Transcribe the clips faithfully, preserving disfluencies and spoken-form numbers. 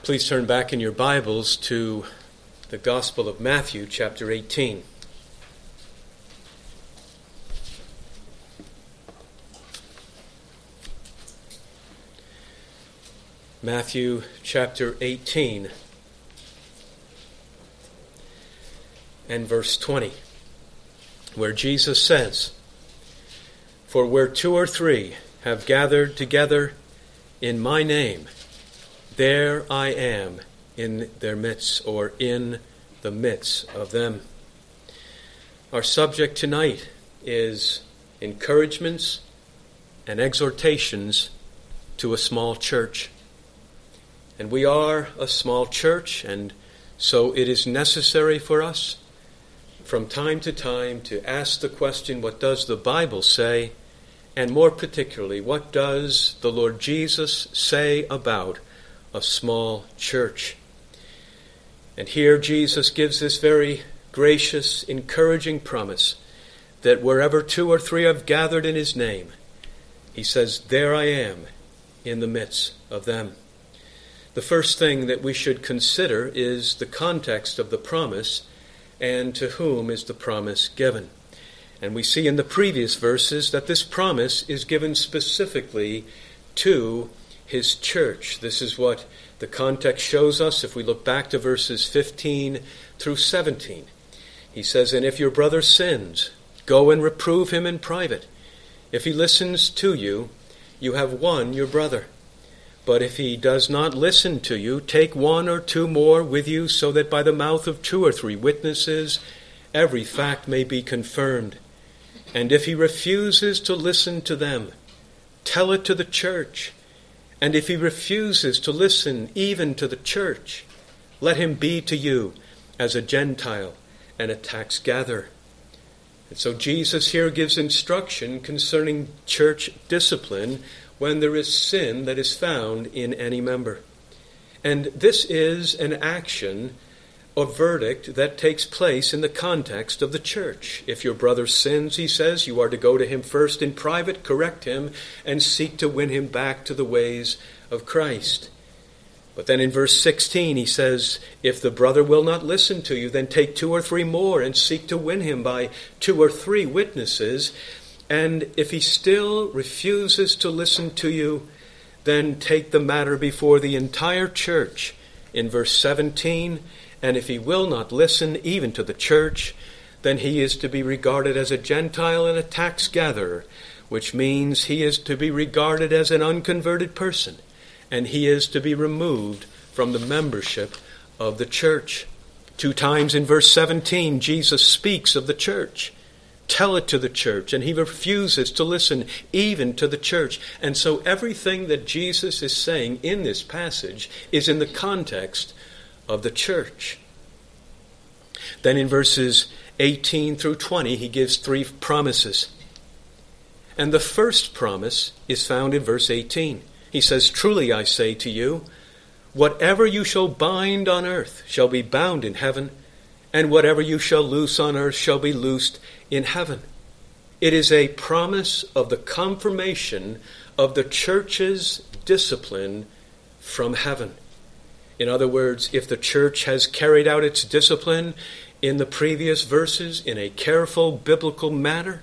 Please turn back in your Bibles to the Gospel of Matthew, chapter eighteen. Matthew chapter eighteen and verse twenty, where Jesus says, "For where two or three have gathered together in my name, there I am in their midst," or in the midst of them. Our subject tonight is encouragements and exhortations to a small church. And we are a small church, and so it is necessary for us from time to time to ask the question, what does the Bible say? And more particularly, what does the Lord Jesus say about a small church? And here Jesus gives this very gracious, encouraging promise that wherever two or three have gathered in his name, he says, there I am in the midst of them. The first thing that we should consider is the context of the promise and to whom is the promise given. And we see in the previous verses that this promise is given specifically to his church. This is what the context shows us if we look back to verses fifteen through seventeen. He says, "And if your brother sins, go and reprove him in private. If he listens to you, you have won your brother. But if he does not listen to you, take one or two more with you, so that by the mouth of two or three witnesses every fact may be confirmed. And if he refuses to listen to them, tell it to the church. And if he refuses to listen even to the church, let him be to you as a Gentile and a tax gatherer." And so Jesus here gives instruction concerning church discipline when there is sin that is found in any member. And this is an action, a verdict that takes place in the context of the church. If your brother sins, he says, you are to go to him first in private, correct him, and seek to win him back to the ways of Christ. But then in verse sixteen, he says, if the brother will not listen to you, then take two or three more and seek to win him by two or three witnesses. And if he still refuses to listen to you, then take the matter before the entire church. In verse seventeen, and if he will not listen even to the church, then he is to be regarded as a Gentile and a tax gatherer, which means he is to be regarded as an unconverted person, and he is to be removed from the membership of the church. Two times in verse seventeen, Jesus speaks of the church. Tell it to the church, and he refuses to listen even to the church. And so everything that Jesus is saying in this passage is in the context of the church. Then in verses eighteen through twenty, he gives three promises. And the first promise is found in verse eighteen. He says, "Truly I say to you, whatever you shall bind on earth shall be bound in heaven, and whatever you shall loose on earth shall be loosed in heaven." It is a promise of the confirmation of the church's discipline from heaven. In other words, if the church has carried out its discipline in the previous verses in a careful biblical manner,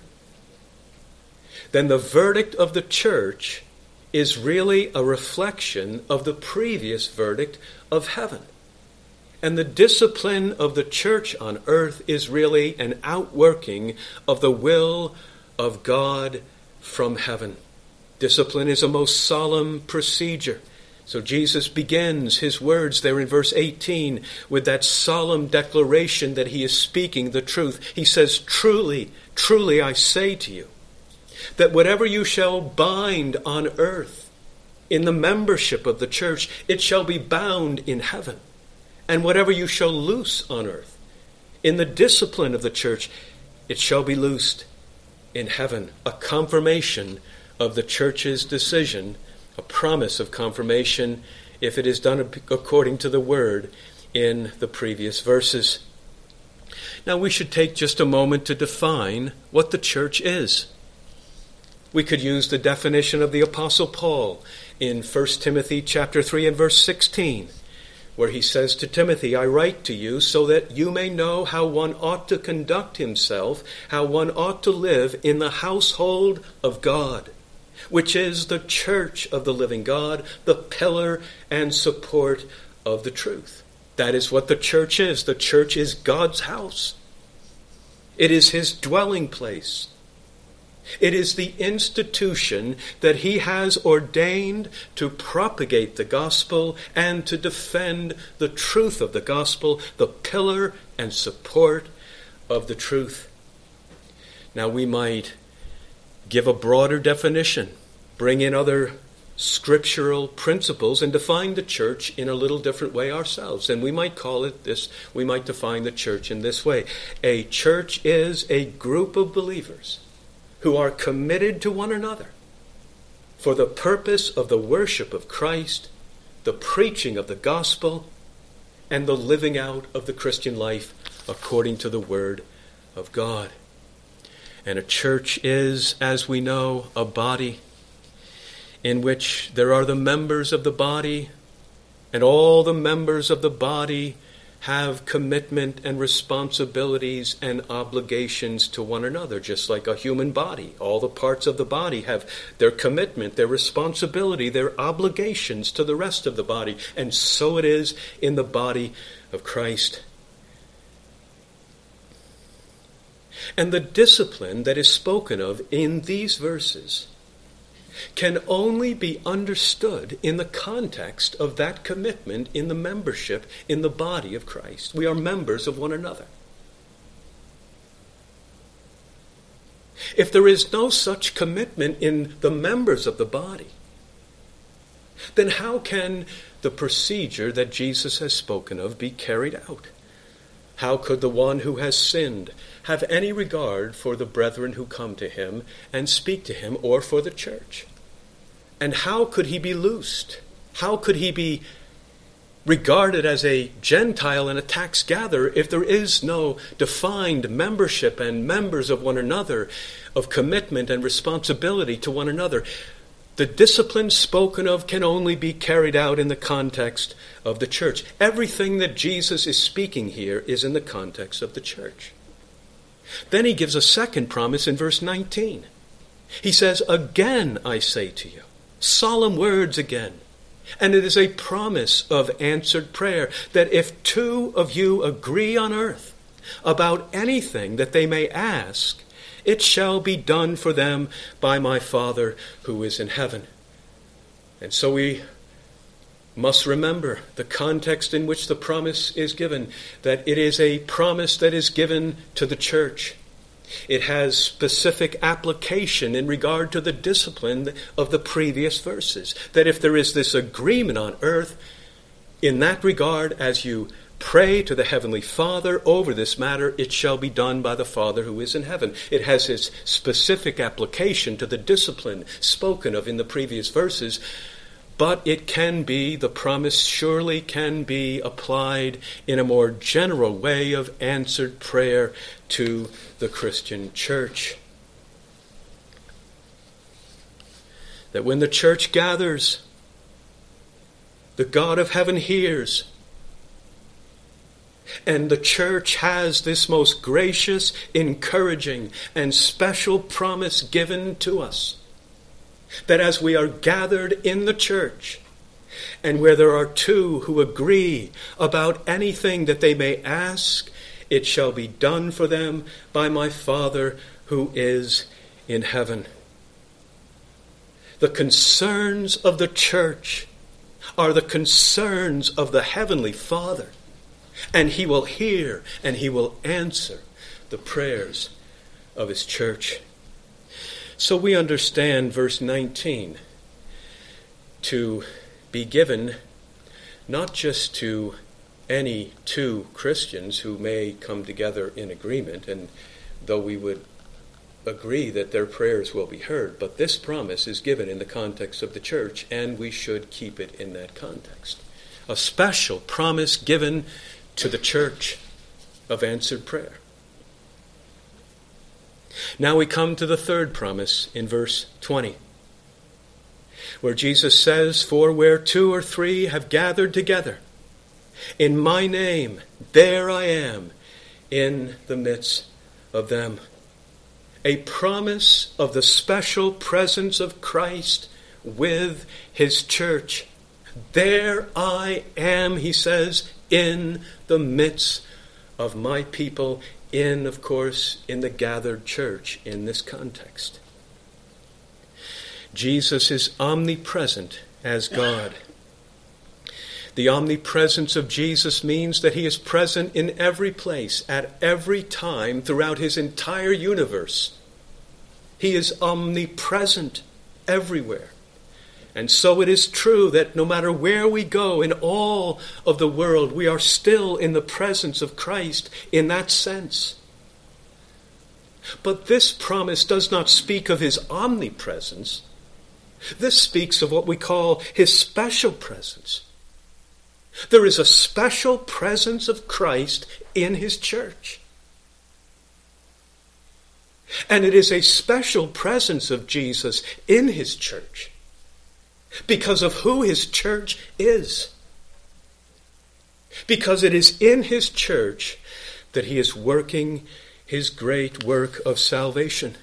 then the verdict of the church is really a reflection of the previous verdict of heaven. And the discipline of the church on earth is really an outworking of the will of God from heaven. Discipline is a most solemn procedure. So Jesus begins his words there in verse eighteen with that solemn declaration that he is speaking the truth. He says, "Truly, truly I say to you, that whatever you shall bind on earth in the membership of the church, it shall be bound in heaven. And whatever you shall loose on earth in the discipline of the church, it shall be loosed in heaven." A confirmation of the church's decision, a promise of confirmation if it is done according to the word in the previous verses. Now we should take just a moment to define what the church is. We could use the definition of the Apostle Paul in First Timothy chapter three and verse sixteen, where he says to Timothy, I write to you so that you may know how one ought to conduct himself, how one ought to live in the household of God, which is the church of the living God, the pillar and support of the truth. That is what the church is. The church is God's house. It is his dwelling place. It is the institution that he has ordained to propagate the gospel and to defend the truth of the gospel, the pillar and support of the truth. Now we might give a broader definition, bring in other scriptural principles, and define the church in a little different way ourselves. And we might call it this, we might define the church in this way. A church is a group of believers who are committed to one another for the purpose of the worship of Christ, the preaching of the gospel, and the living out of the Christian life according to the word of God. And a church is, as we know, a body in which there are the members of the body, and all the members of the body have commitment and responsibilities and obligations to one another, just like a human body. All the parts of the body have their commitment, their responsibility, their obligations to the rest of the body. And so it is in the body of Christ. And the discipline that is spoken of in these verses can only be understood in the context of that commitment in the membership in the body of Christ. We are members of one another. If there is no such commitment in the members of the body, then how can the procedure that Jesus has spoken of be carried out? How could the one who has sinned have any regard for the brethren who come to him and speak to him, or for the church? And how could he be loosed? How could he be regarded as a Gentile and a tax gatherer if there is no defined membership and members of one another, of commitment and responsibility to one another? The discipline spoken of can only be carried out in the context of the church. Everything that Jesus is speaking here is in the context of the church. Then he gives a second promise in verse nineteen. He says, again I say to you, solemn words again. And it is a promise of answered prayer, that if two of you agree on earth about anything that they may ask, it shall be done for them by my Father who is in heaven. And so we must remember the context in which the promise is given, that it is a promise that is given to the church. It has specific application in regard to the discipline of the previous verses, that if there is this agreement on earth, in that regard, as you pray to the Heavenly Father over this matter, it shall be done by the Father who is in heaven. It has its specific application to the discipline spoken of in the previous verses, but it can be, the promise surely can be applied in a more general way of answered prayer to the Christian church. That when the church gathers, the God of heaven hears. And the church has this most gracious, encouraging, and special promise given to us, that as we are gathered in the church, and where there are two who agree about anything that they may ask, it shall be done for them by my Father who is in heaven. The concerns of the church are the concerns of the Heavenly Father, and he will hear and he will answer the prayers of his church. So we understand verse nineteen to be given not just to any two Christians who may come together in agreement, and though we would agree that their prayers will be heard, but this promise is given in the context of the church, and we should keep it in that context. A special promise given to the church of answered prayer. Now we come to the third promise in verse twenty, where Jesus says, for where two or three have gathered together In my name, there I am in the midst of them. A promise of the special presence of Christ with his church. There I am, he says, in the midst of my people, in, of course, in the gathered church in this context. Jesus is omnipresent as God. The omnipresence of Jesus means that he is present in every place, at every time, throughout his entire universe. He is omnipresent everywhere. And so it is true that no matter where we go in all of the world, we are still in the presence of Christ in that sense. But this promise does not speak of his omnipresence. This speaks of what we call his special presence. There is a special presence of Christ in his church. And it is a special presence of Jesus in his church because of who his church is. Because it is in his church that he is working his great work of salvation.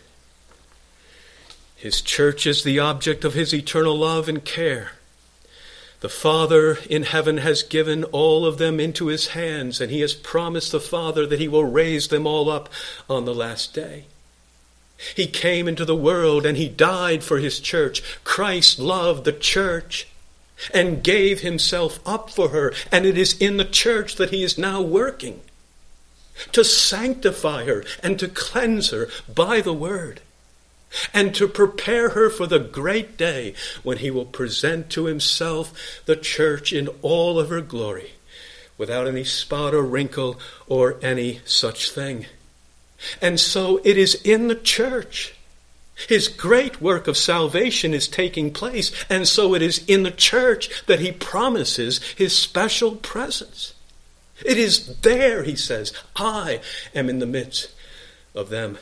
His church is the object of his eternal love and care. The Father in heaven has given all of them into his hands, and he has promised the Father that he will raise them all up on the last day. He came into the world and he died for his church. Christ loved the church and gave himself up for her, and it is in the church that he is now working to sanctify her and to cleanse her by the word, and to prepare her for the great day when he will present to himself the church in all of her glory, without any spot or wrinkle or any such thing. And so it is in the church. His great work of salvation is taking place, and so it is in the church that he promises his special presence. It is there, he says, I am in the midst of them.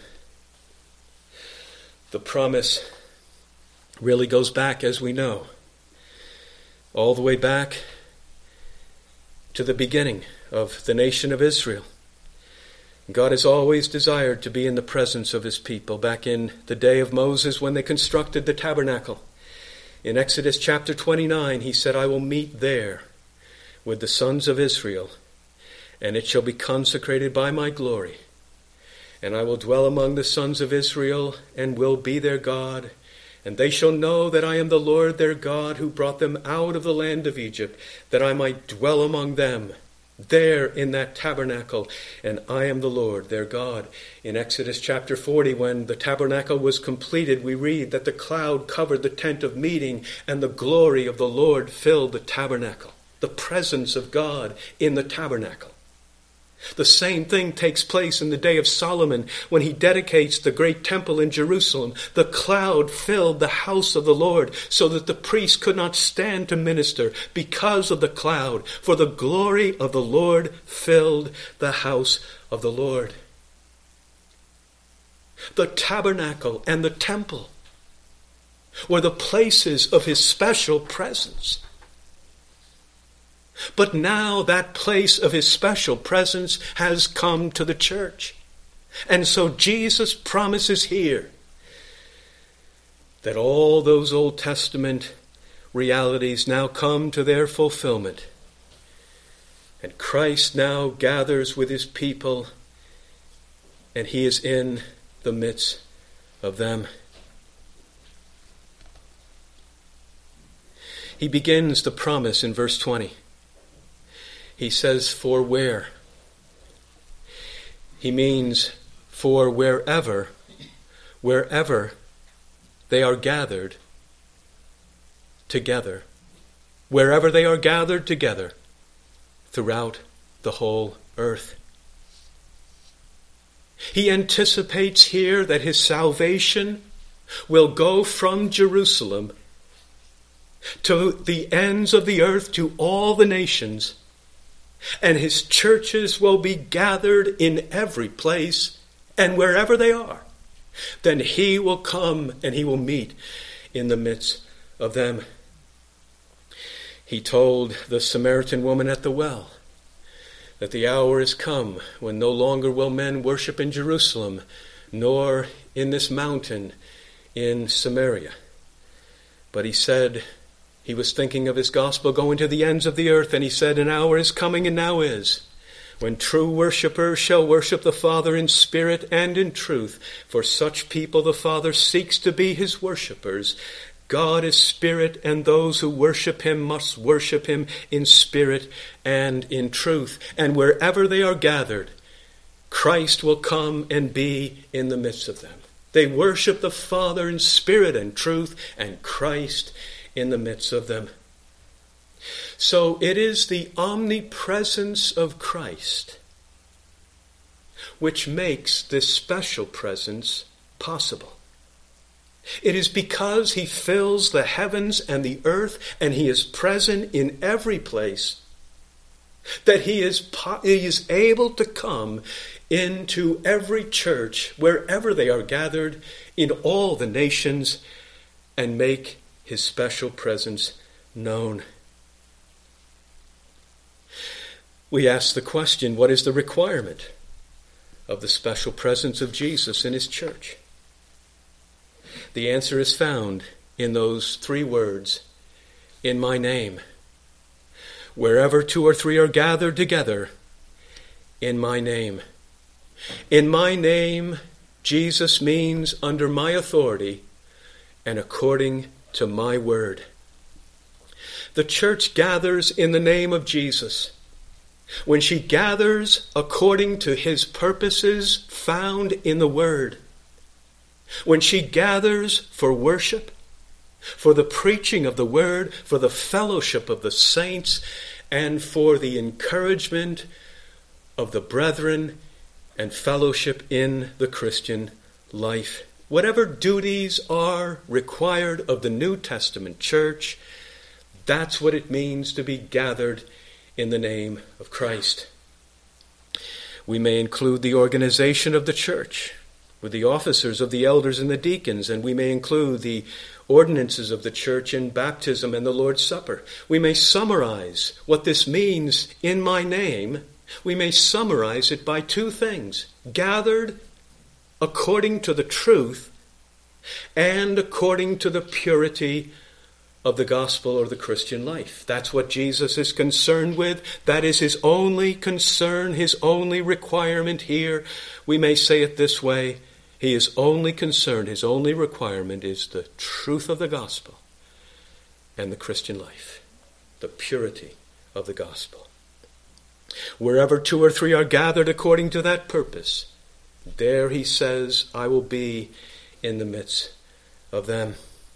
The promise really goes back, as we know, all the way back to the beginning of the nation of Israel. God has always desired to be in the presence of his people. Back in the day of Moses when they constructed the tabernacle, in Exodus chapter twenty-nine, he said, I will meet there with the sons of Israel, and it shall be consecrated by my glory. And I will dwell among the sons of Israel, and will be their God. And they shall know that I am the Lord their God, who brought them out of the land of Egypt, that I might dwell among them, there in that tabernacle. And I am the Lord their God. In Exodus chapter forty, when the tabernacle was completed, we read that the cloud covered the tent of meeting, and the glory of the Lord filled the tabernacle. The presence of God in the tabernacle. The same thing takes place in the day of Solomon when he dedicates the great temple in Jerusalem. The cloud filled the house of the Lord so that the priests could not stand to minister because of the cloud, for the glory of the Lord filled the house of the Lord. The tabernacle and the temple were the places of his special presence. But now that place of his special presence has come to the church. And so Jesus promises here that all those Old Testament realities now come to their fulfillment. And Christ now gathers with his people, and he is in the midst of them. He begins the promise in verse twenty. He says, for where? He means for wherever, wherever they are gathered together, wherever they are gathered together throughout the whole earth. He anticipates here that his salvation will go from Jerusalem to the ends of the earth, to all the nations, and his churches will be gathered in every place, and wherever they are, then he will come and he will meet in the midst of them. He told the Samaritan woman at the well that the hour is come when no longer will men worship in Jerusalem, nor in this mountain in Samaria. But he said, he was thinking of his gospel going to the ends of the earth, and he said, an hour is coming and now is, when true worshippers shall worship the Father in spirit and in truth. For such people the Father seeks to be his worshippers. God is spirit, and those who worship him must worship him in spirit and in truth. And wherever they are gathered, Christ will come and be in the midst of them. They worship the Father in spirit and truth, and Christ in the midst of them. So it is the omnipresence of Christ which makes this special presence possible. It is because he fills the heavens and the earth, and he is present in every place, that he is, po- he is able to come into every church, wherever they are gathered, in all the nations, and make his special presence known. We ask the question, what is the requirement of the special presence of Jesus in his church? The answer is found in those three words, in my name. Wherever two or three are gathered together, in my name. In my name, Jesus means under my authority and according to my word. The church gathers in the name of Jesus when she gathers according to his purposes found in the word. When she gathers for worship, for the preaching of the word, for the fellowship of the saints, and for the encouragement of the brethren and fellowship in the Christian life. Whatever duties are required of the New Testament church, that's what it means to be gathered in the name of Christ. We may include the organization of the church, with the officers of the elders and the deacons, and we may include the ordinances of the church in baptism and the Lord's Supper. We may summarize what this means in my name. We may summarize it by two things: gathered according to the truth and according to the purity of the gospel or the Christian life. That's what Jesus is concerned with. That is his only concern, his only requirement here. We may say it this way: he is only concerned, his only requirement is the truth of the gospel and the Christian life, the purity of the gospel. Wherever two or three are gathered according to that purpose, there, he says, I will be in the midst of them.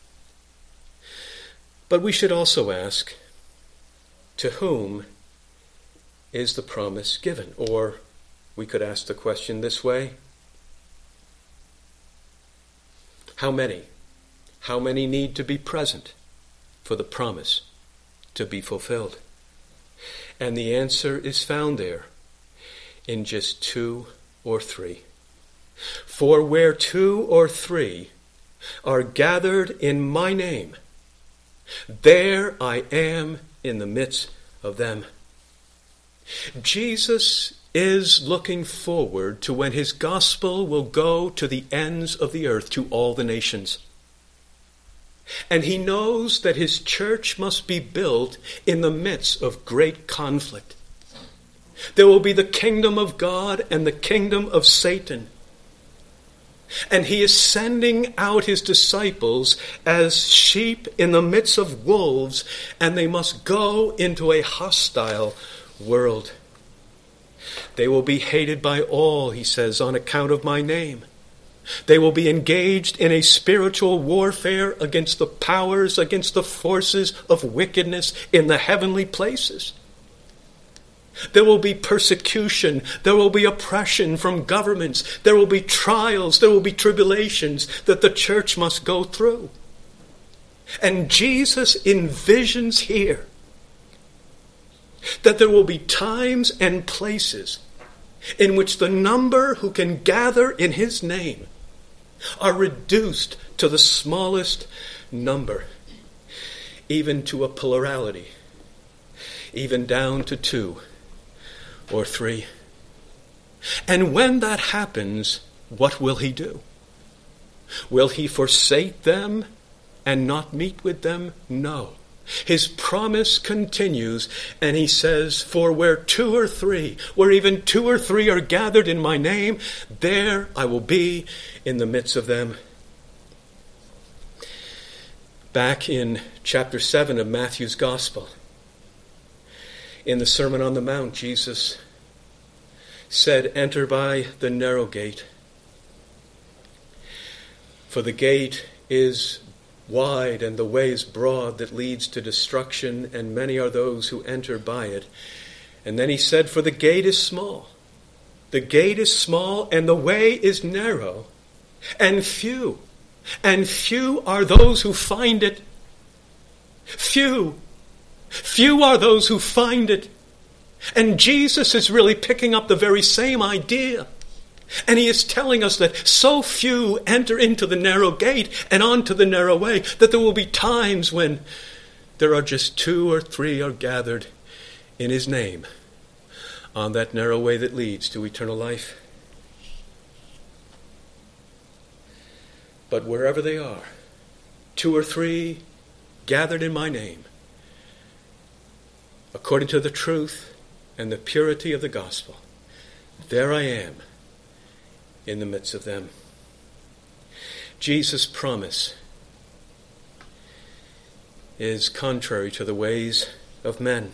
But we should also ask, to whom is the promise given? Or we could ask the question this way: how many? How many need to be present for the promise to be fulfilled? And the answer is found there in just two or three. For where two or three are gathered in my name, there I am in the midst of them. Jesus is looking forward to when his gospel will go to the ends of the earth, to all the nations. And he knows that his church must be built in the midst of great conflict. There will be the kingdom of God and the kingdom of Satan. And he is sending out his disciples as sheep in the midst of wolves, and they must go into a hostile world. They will be hated by all, he says, on account of my name. They will be engaged in a spiritual warfare against the powers, against the forces of wickedness in the heavenly places. There will be persecution. There will be oppression from governments. There will be trials. There will be tribulations that the church must go through. And Jesus envisions here that there will be times and places in which the number who can gather in his name are reduced to the smallest number, even to a plurality even down to two or three. And when that happens, what will he do? Will he forsake them and not meet with them? No. His promise continues, and he says, for where two or three, where even two or three are gathered in my name, there I will be in the midst of them. Back in chapter seven of Matthew's Gospel, in the Sermon on the Mount, Jesus said, enter by the narrow gate, for the gate is wide and the way is broad that leads to destruction, and many are those who enter by it. And then he said, for the gate is small. The gate is small and the way is narrow, and few, and few are those who find it. Few, few are those who find it. And Jesus is really picking up the very same idea. And he is telling us that so few enter into the narrow gate and onto the narrow way that there will be times when there are just two or three are gathered in his name on that narrow way that leads to eternal life. But wherever they are, two or three gathered in my name, according to the truth and the purity of the gospel, there I am in the midst of them. Jesus' promise is contrary to the ways of men.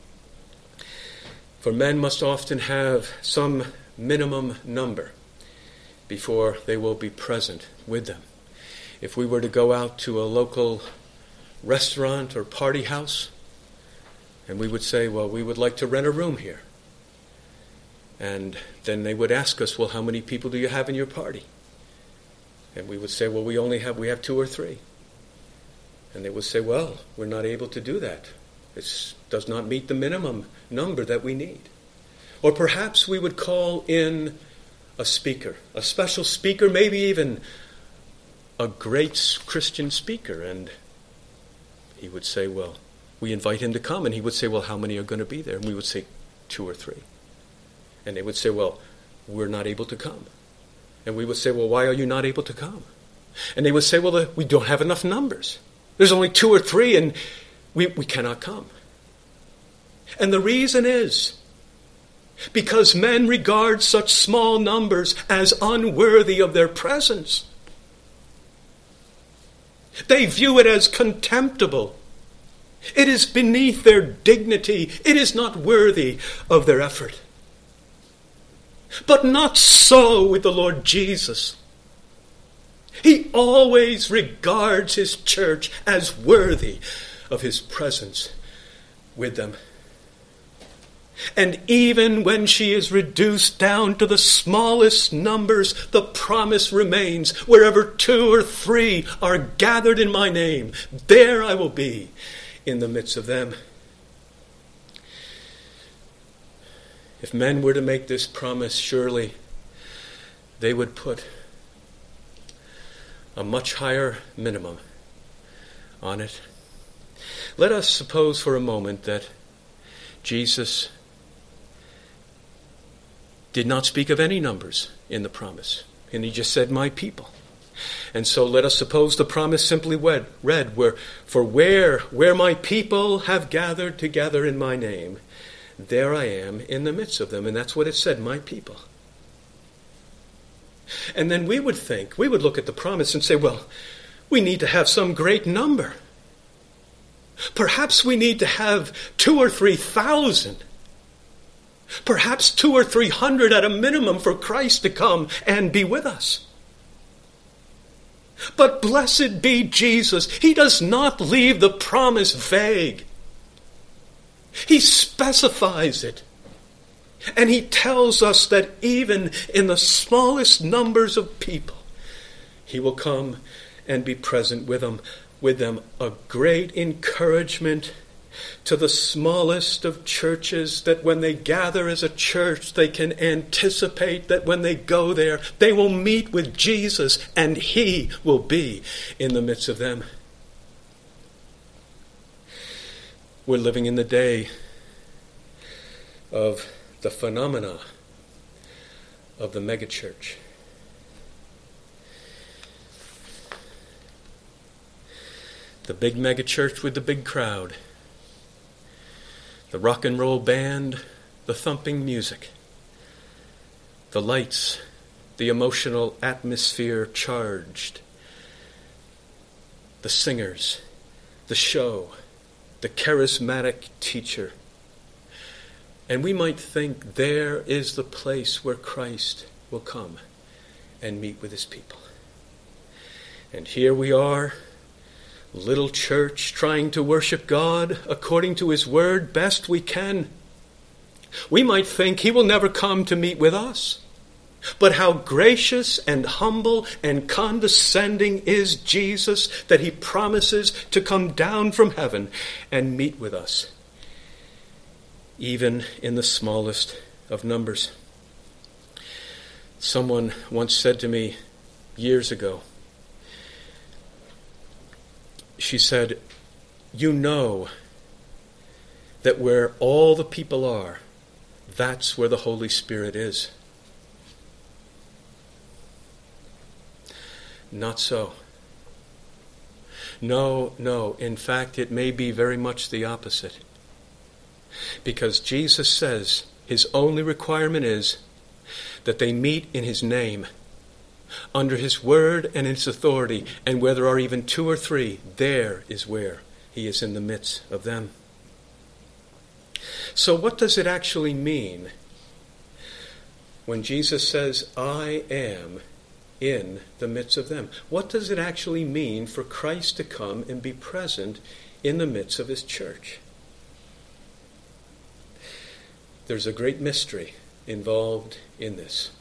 For men must often have some minimum number before they will be present with them. If we were to go out to a local restaurant or party house, and we would say, well, we would like to rent a room here. And then they would ask us, well, how many people do you have in your party? And we would say, well, we only have, we have two or three. And they would say, well, we're not able to do that. It does not meet the minimum number that we need. Or perhaps we would call in a speaker, a special speaker, maybe even a great Christian speaker. And he would say, well, we invite him to come. And he would say, well, how many are going to be there? And we would say, two or three. And they would say, well, we're not able to come. And we would say, well, why are you not able to come? And they would say, well, we don't have enough numbers. There's only two or three and we, we cannot come. And the reason is because men regard such small numbers as unworthy of their presence. They view it as contemptible. It is beneath their dignity. It is not worthy of their effort. But not so with the Lord Jesus. He always regards his church as worthy of his presence with them. And even when she is reduced down to the smallest numbers, the promise remains, wherever two or three are gathered in my name, there I will be in the midst of them. If men were to make this promise, surely they would put a much higher minimum on it. Let us suppose for a moment that Jesus did not speak of any numbers in the promise, and he just said, my people. And so let us suppose the promise simply read, read where, for where, where my people have gathered together in my name, there I am in the midst of them. And that's what it said, my people. And then we would think, we would look at the promise and say, well, we need to have some great number. Perhaps we need to have two or three thousand. Perhaps two or three hundred at a minimum for Christ to come and be with us. But blessed be Jesus. He does not leave the promise vague. He specifies it. And he tells us that even in the smallest numbers of people, he will come and be present with them. With them, a great encouragement to the smallest of churches, that when they gather as a church, they can anticipate that when they go there, they will meet with Jesus and he will be in the midst of them. We're living in the day of the phenomena of the megachurch. The big megachurch with the big crowd, the rock and roll band, the thumping music, the lights, the emotional atmosphere charged, the singers, the show, the charismatic teacher. And we might think there is the place where Christ will come and meet with his people. And here we are, little church, trying to worship God according to his word best we can. We might think he will never come to meet with us. But how gracious and humble and condescending is Jesus that he promises to come down from heaven and meet with us, even in the smallest of numbers. Someone once said to me years ago, she said, "You know that where all the people are, that's where the Holy Spirit is." Not so. No, no. In fact, it may be very much the opposite. Because Jesus says his only requirement is that they meet in his name, under his word and his authority, and where there are even two or three, there is where he is in the midst of them. So what does it actually mean when Jesus says, "I am in the midst of them"? What does it actually mean for Christ to come and be present in the midst of his church? There's a great mystery involved in this.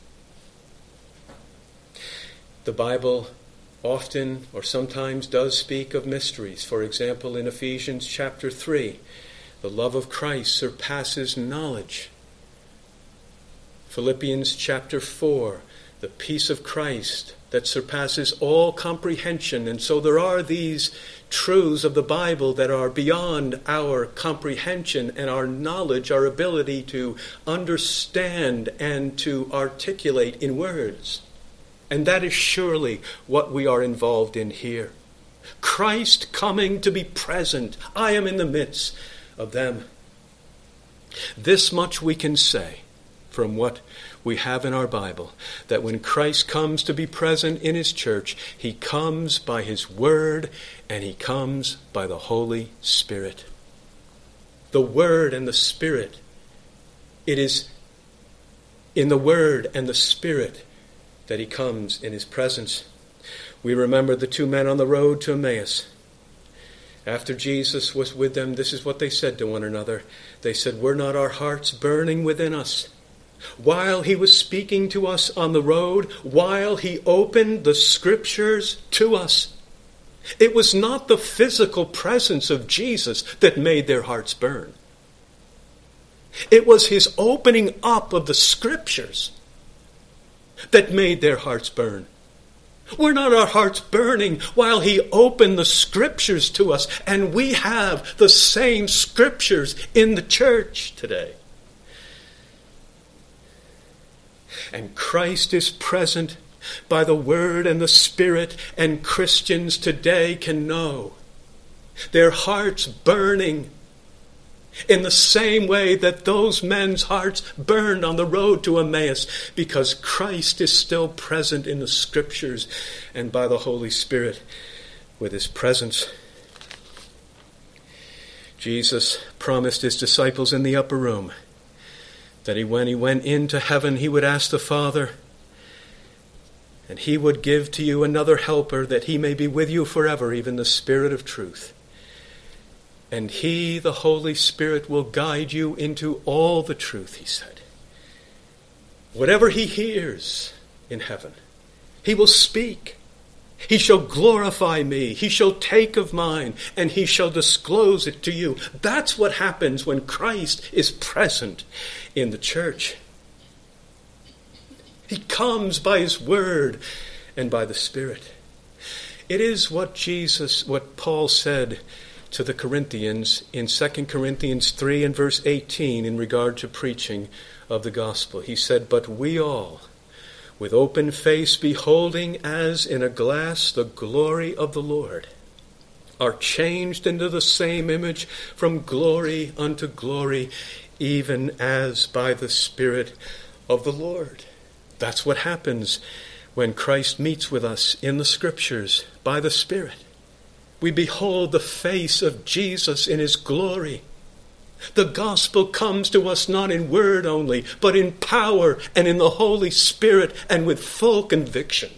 The Bible often or sometimes does speak of mysteries. For example, in Ephesians chapter three, the love of Christ surpasses knowledge. Philippians chapter four, the peace of Christ that surpasses all comprehension. And so there are these truths of the Bible that are beyond our comprehension and our knowledge, our ability to understand and to articulate in words. And that is surely what we are involved in here. Christ coming to be present. I am in the midst of them. This much we can say from what we have in our Bible, that when Christ comes to be present in his church, he comes by his word and he comes by the Holy Spirit. The word and the Spirit. It is in the word and the Spirit that he comes in his presence. We remember the two men on the road to Emmaus. After Jesus was with them, this is what they said to one another. They said, "Were not our hearts burning within us?" While he was speaking to us on the road, while he opened the scriptures to us. It was not the physical presence of Jesus that made their hearts burn. It was his opening up of the scriptures that made their hearts burn. Were not our hearts burning while he opened the scriptures to us? And we have the same scriptures in the church today. And Christ is present by the Word and the Spirit, and Christians today can know their hearts burning in the same way that those men's hearts burned on the road to Emmaus, because Christ is still present in the Scriptures and by the Holy Spirit with his presence. Jesus promised his disciples in the upper room that he, when he went into heaven, he would ask the Father, and he would give to you another helper, that he may be with you forever, even the Spirit of truth. And he, the Holy Spirit, will guide you into all the truth, he said. Whatever he hears in heaven, he will speak. He shall glorify me. He shall take of mine, and he shall disclose it to you. That's what happens when Christ is present in the church. He comes by his word and by the Spirit. It is what Jesus, what Paul said to the Corinthians in Second Corinthians three and verse eighteen in regard to preaching of the gospel. He said, "But we all, with open face, beholding as in a glass the glory of the Lord, are changed into the same image from glory unto glory, even as by the Spirit of the Lord." That's what happens when Christ meets with us in the Scriptures by the Spirit. We behold the face of Jesus in his glory. The gospel comes to us not in word only, but in power and in the Holy Spirit and with full conviction.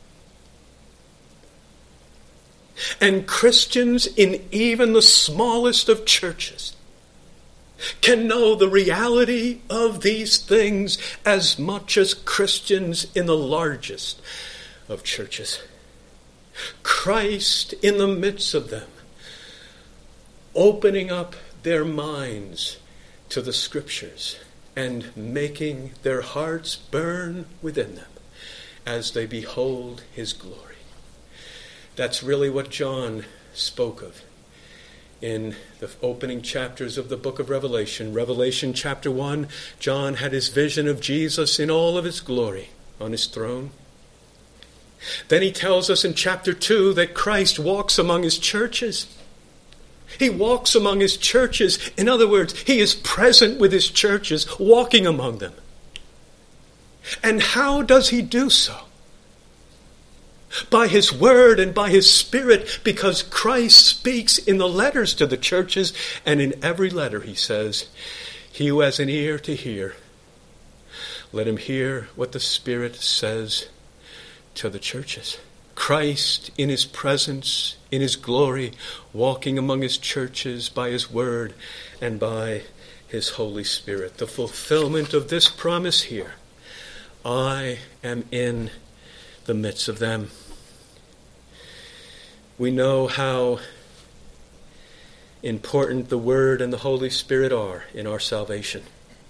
And Christians in even the smallest of churches can know the reality of these things as much as Christians in the largest of churches. Christ in the midst of them, opening up their minds to the Scriptures and making their hearts burn within them as they behold his glory. That's really what John spoke of in the opening chapters of the book of Revelation. Revelation chapter one, John had his vision of Jesus in all of his glory on his throne. Then he tells us in chapter two that Christ walks among his churches. He walks among his churches. In other words, he is present with his churches, walking among them. And how does he do so? By his word and by his Spirit, because Christ speaks in the letters to the churches, and in every letter he says, "He who has an ear to hear, let him hear what the Spirit says to the churches." Christ in his presence, in his glory, walking among his churches by his word and by his Holy Spirit. The fulfillment of this promise here: I am in the midst of them. We know how important the Word and the Holy Spirit are in our salvation.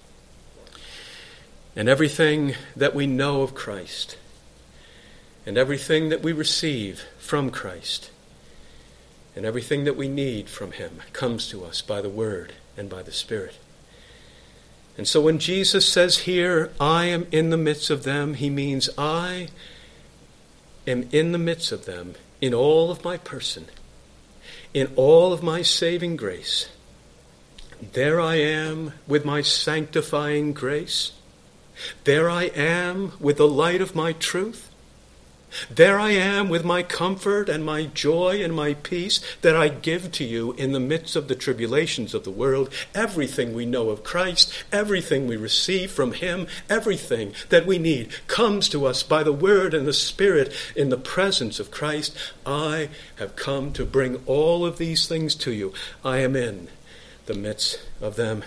And everything that we know of Christ, and everything that we receive from Christ, and everything that we need from him comes to us by the Word and by the Spirit. And so when Jesus says here, "I am in the midst of them," he means I am in the midst of them in all of my person, in all of my saving grace. There I am with my sanctifying grace. There I am with the light of my truth. There I am with my comfort and my joy and my peace that I give to you in the midst of the tribulations of the world. Everything we know of Christ, everything we receive from him, everything that we need comes to us by the Word and the Spirit in the presence of Christ. I have come to bring all of these things to you. I am in the midst of them.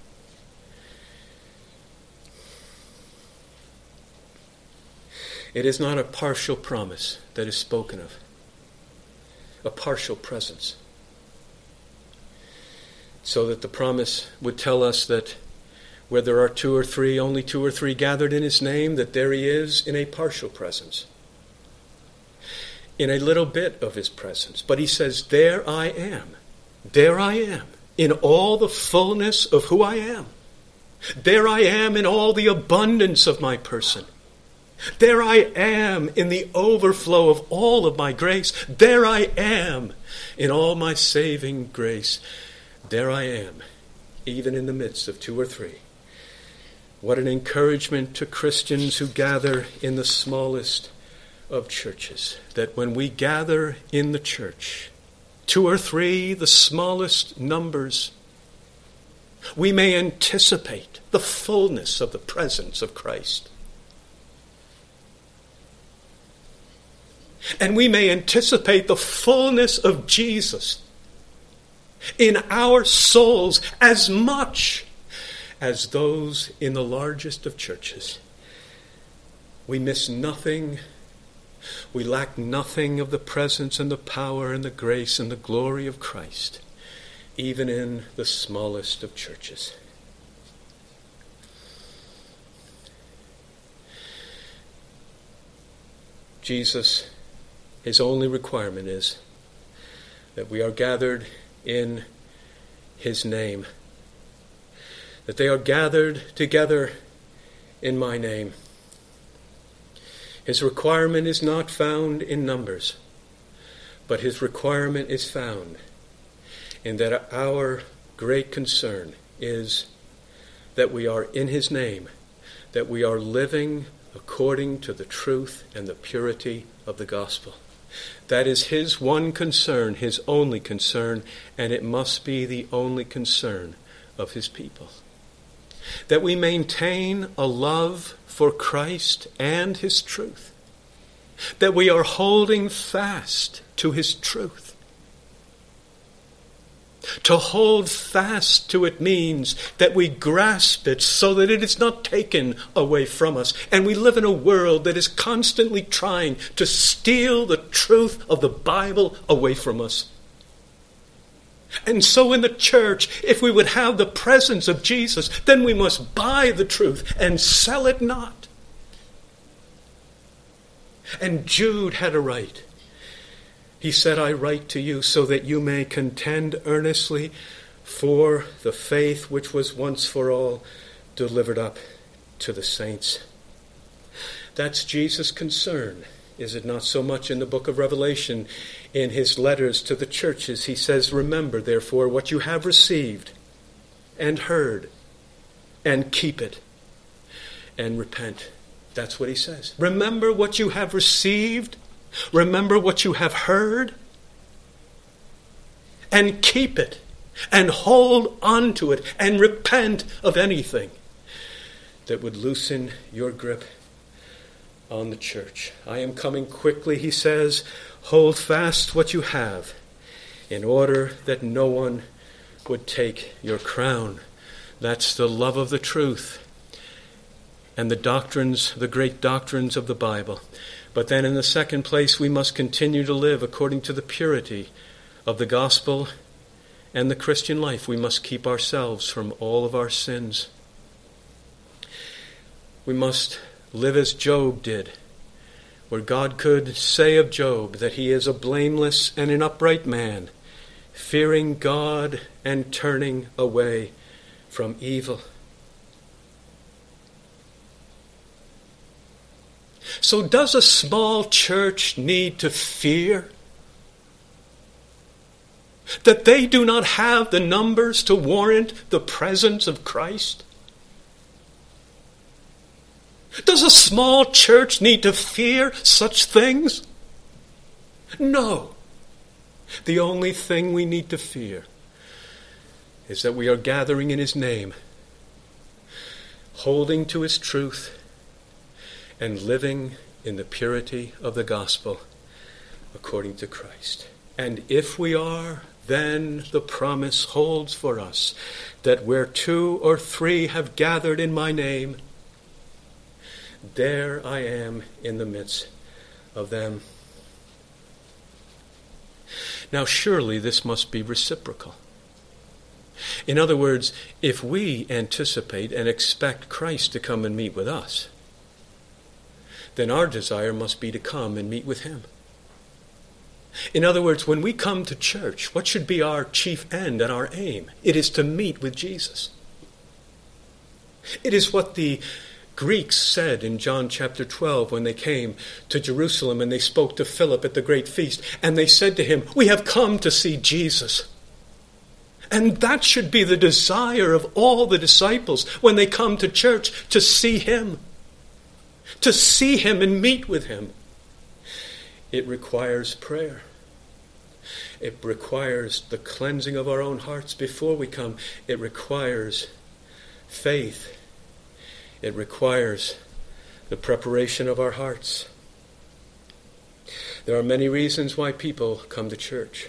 It is not a partial promise that is spoken of, a partial presence. So that the promise would tell us that where there are two or three, only two or three gathered in his name, that there he is in a partial presence, in a little bit of his presence. But he says, there I am, there I am, in all the fullness of who I am. There I am in all the abundance of my person. There I am in the overflow of all of my grace. There I am in all my saving grace. There I am, even in the midst of two or three. What an encouragement to Christians who gather in the smallest of churches, that when we gather in the church, two or three, the smallest numbers, we may anticipate the fullness of the presence of Christ. And we may anticipate the fullness of Jesus in our souls as much as those in the largest of churches. We miss nothing. We lack nothing of the presence and the power and the grace and the glory of Christ, even in the smallest of churches. Jesus, his only requirement is that we are gathered in his name. That they are gathered together in my name. His requirement is not found in numbers, but his requirement is found in that our great concern is that we are in his name, that we are living according to the truth and the purity of the gospel. That is his one concern, his only concern, and it must be the only concern of his people. That we maintain a love for Christ and his truth. That we are holding fast to his truth. To hold fast to it means that we grasp it so that it is not taken away from us. And we live in a world that is constantly trying to steal the truth of the Bible away from us. And so in the church, if we would have the presence of Jesus, then we must buy the truth and sell it not. And Jude had a right. He said, I write to you so that you may contend earnestly for the faith which was once for all delivered up to the saints. That's Jesus' concern, is it not? So much in the book of Revelation, in his letters to the churches, he says, remember, therefore, what you have received and heard, and keep it, and repent. That's what he says. Remember what you have received. Remember what you have heard. And keep it. And hold on to it. And repent of anything that would loosen your grip on the church. I am coming quickly, he says. Hold fast what you have, in order that no one would take your crown. That's the love of the truth and the doctrines, the great doctrines of the Bible. But then in the second place, we must continue to live according to the purity of the gospel and the Christian life. We must keep ourselves from all of our sins. We must live as Job did, where God could say of Job that he is a blameless and an upright man, fearing God and turning away from evil. So does a small church need to fear that they do not have the numbers to warrant the presence of Christ? Does a small church need to fear such things? No. The only thing we need to fear is that we are gathering in his name, holding to his truth, and living in the purity of the gospel according to Christ. And if we are, then the promise holds for us that where two or three have gathered in my name, there I am in the midst of them. Now surely this must be reciprocal. In other words, if we anticipate and expect Christ to come and meet with us, then our desire must be to come and meet with him. In other words, when we come to church, what should be our chief end and our aim? It is to meet with Jesus. It is what the Greeks said in John chapter twelve when they came to Jerusalem and they spoke to Philip at the great feast. And they said to him, we have come to see Jesus. And that should be the desire of all the disciples when they come to church, to see him. To see him and meet with him. It requires prayer. It requires the cleansing of our own hearts before we come. It requires faith. It requires the preparation of our hearts. There are many reasons why people come to church.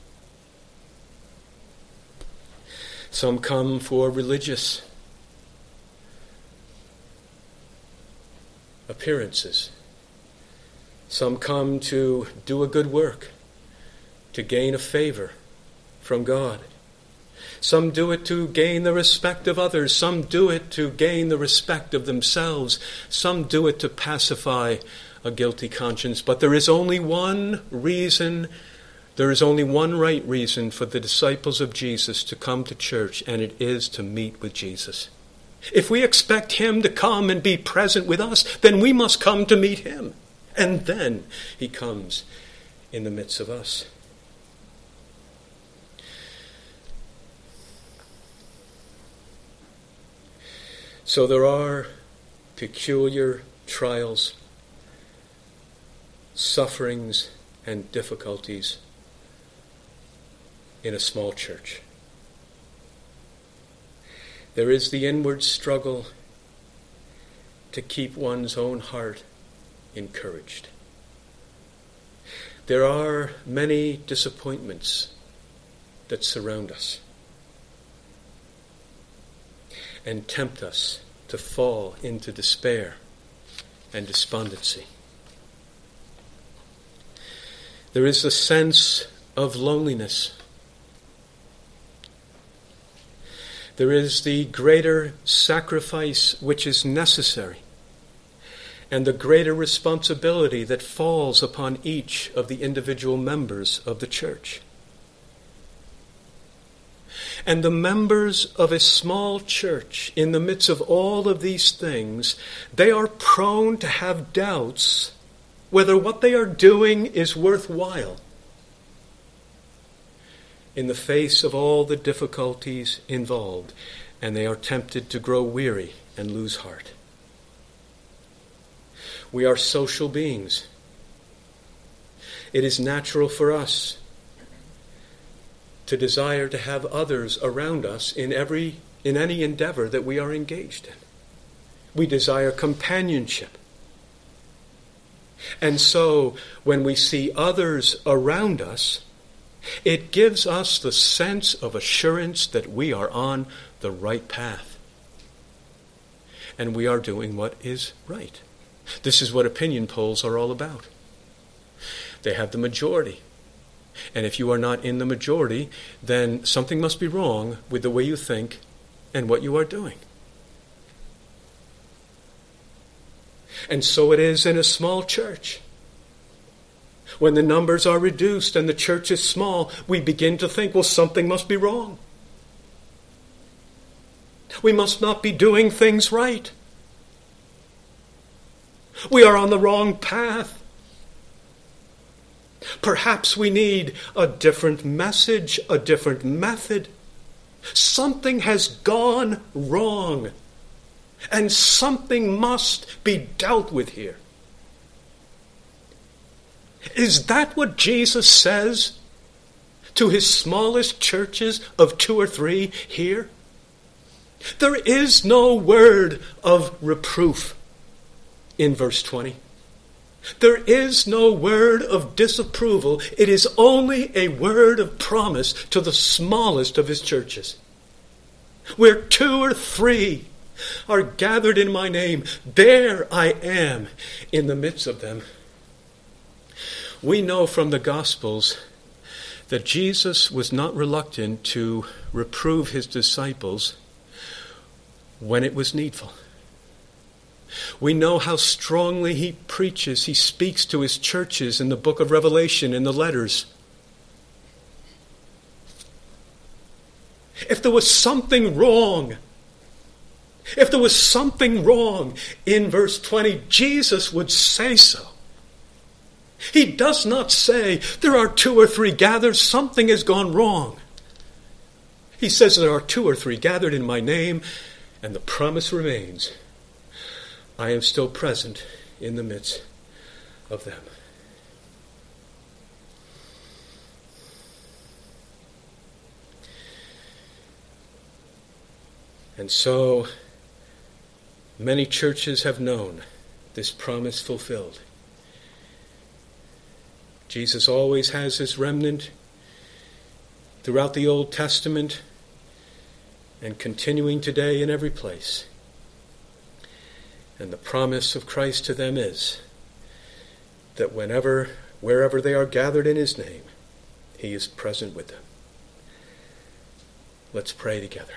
Some come for religious appearances. Some come to do a good work, to gain a favor from God. Some do it to gain the respect of others. Some do it to gain the respect of themselves. Some do it to pacify a guilty conscience. But there is only one reason There is only one right reason for the disciples of Jesus to come to church, and it is to meet with Jesus. If we expect him to come and be present with us, then we must come to meet him. And then he comes in the midst of us. So there are peculiar trials, sufferings, and difficulties in a small church. There is the inward struggle to keep one's own heart encouraged. There are many disappointments that surround us and tempt us to fall into despair and despondency. There is a sense of loneliness. There is the greater sacrifice which is necessary, and the greater responsibility that falls upon each of the individual members of the church. And the members of a small church, in the midst of all of these things, they are prone to have doubts whether what they are doing is worthwhile in the face of all the difficulties involved, and they are tempted to grow weary and lose heart. We are social beings. It is natural for us to desire to have others around us in every in any endeavor that we are engaged in. We desire companionship. And so, when we see others around us, it gives us the sense of assurance that we are on the right path. And we are doing what is right. This is what opinion polls are all about. They have the majority. And if you are not in the majority, then something must be wrong with the way you think and what you are doing. And so it is in a small church. When the numbers are reduced and the church is small, we begin to think, well, something must be wrong. We must not be doing things right. We are on the wrong path. Perhaps we need a different message, a different method. Something has gone wrong, and something must be dealt with here. Is that what Jesus says to his smallest churches of two or three here? There is no word of reproof in verse twenty. There is no word of disapproval. It is only a word of promise to the smallest of his churches. Where two or three are gathered in my name, there I am in the midst of them. We know from the Gospels that Jesus was not reluctant to reprove his disciples when it was needful. We know how strongly he preaches, he speaks to his churches in the book of Revelation, in the letters. If there was something wrong, if there was something wrong in verse twenty, Jesus would say so. He does not say, there are two or three gathered, something has gone wrong. He says there are two or three gathered in my name, and the promise remains. I am still present in the midst of them. And so, many churches have known this promise fulfilled. Jesus always has his remnant throughout the Old Testament and continuing today in every place. And the promise of Christ to them is that whenever, wherever they are gathered in his name, he is present with them. Let's pray together.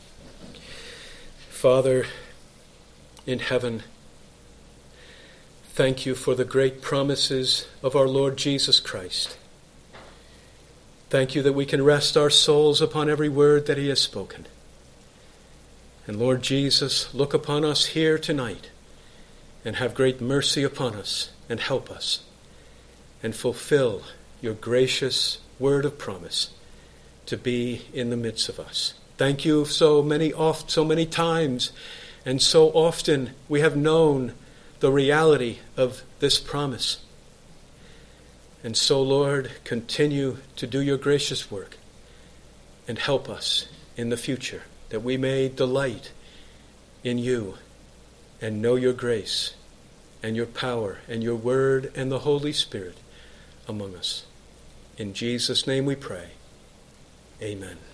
Father in heaven, Thank you for the great promises of our Lord Jesus Christ. Thank you that we can rest our souls upon every word that he has spoken. And Lord Jesus, look upon us here tonight and have great mercy upon us and help us and fulfill your gracious word of promise to be in the midst of us. Thank you so many oft, so many times and so often we have known the reality of this promise. And so, Lord, continue to do your gracious work and help us in the future that we may delight in you and know your grace and your power and your word and the Holy Spirit among us. In Jesus' name we pray. Amen.